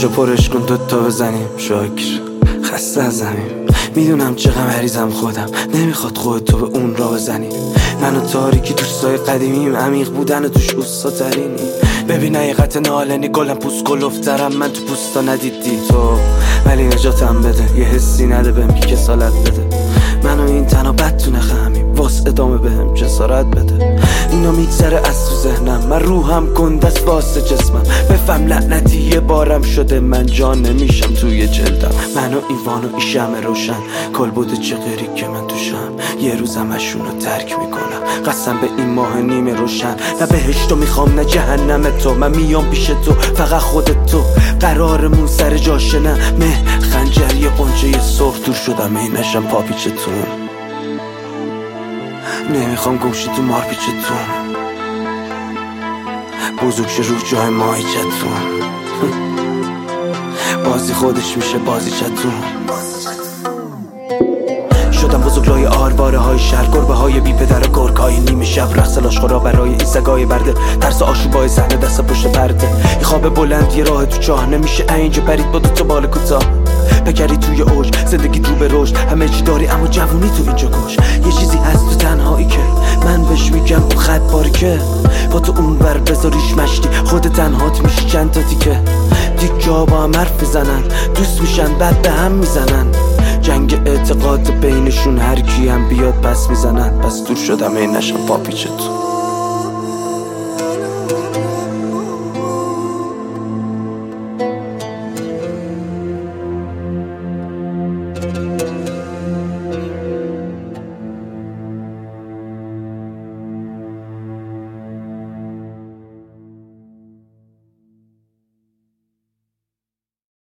جاشو پرش کن دوتا بزنیم شاکر خسته از زمین. میدونم چقدر مریضم خودم نمیخواد خودتو به اون را بزنی. من و تاریکی دوستای قدیمیم عمیق بودن و توش اوستا ترینی. ببین حقیقت نالنی گلم پوست کلوفترم من تو پوستا ندیدی تو، ولی نجاتم بده یه حسی نده بهم که کسالت بده. منو این تنها بد تو نخمیم واس ادامه بهم جسارت بده. اینا میگذره از تو ذهنم من روحم گندست واسه جسمم. بفهم لعنتی یه بارم شده من جان نمیشم توی جلدم. منو ایوان و این شمع روشن کالبد چغری که من توشم. یه روزم اشونو ترک میکنم قسم به این ماه نیمه روشن. نه بهشتو میخوام نه جهنم تو، من میام پیش تو فقط خودت تو. قرارمون سر جاشه نه مه خنجری قنچه سرخ دور شدم ای نشم پاپیچتون. نمیخوام گمشی تو مار پیچتون بزرگ شه رو جای ماهیچتون. بازی خودش میشه بازی چتون. شدم بزرگلای آرواره های شهر گربه های بی پدر و گرگ های نیمه شب رقص لاشخورا برای این سگای برده. ترس آشوبای صحنه دست پشت پرده. این خواب بلند یه راه تو چاه نمیشه اینجا پرید با دوتا بال کوتاه. بگری توی اوج زندگی رو به رشد همه چی داری اما جوونی تو اینجا کش. یه چیزی هست تو تنهایی که من بهش میگم اون خط باریکه. با تو اون ور بذاریش مشتی خود تنهات میشی چند تا تیکه. دیگه با هم حرف میزنن دوست میشن بعد به هم میزنن. جنگ اعتقاد بینشون هر کی هم بیاد پس میزنن. پس دور شدم این نشم پاپیچتون.